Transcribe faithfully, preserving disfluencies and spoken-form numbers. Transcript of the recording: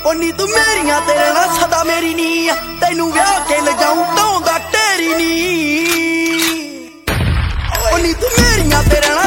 ओ नी तू मेरियां तेरे नाल सदा मेरी नी तैनू ब्याह के ले जाऊं ढोंदा टेरी नी ओ नी तू मेरियां तेरे नाल